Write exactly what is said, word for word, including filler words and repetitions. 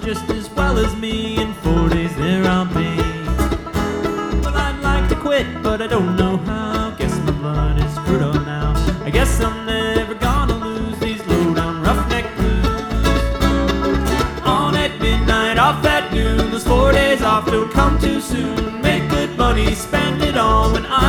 just as well as me. In four days there I'll be. Well, I'd like to quit, but I don't know how. Guess my blood is screwed up now. I guess I'm never gonna lose these low-down roughneck blues. On at midnight, off at noon. Those four days off don't come too soon. Make good money, spend it all when I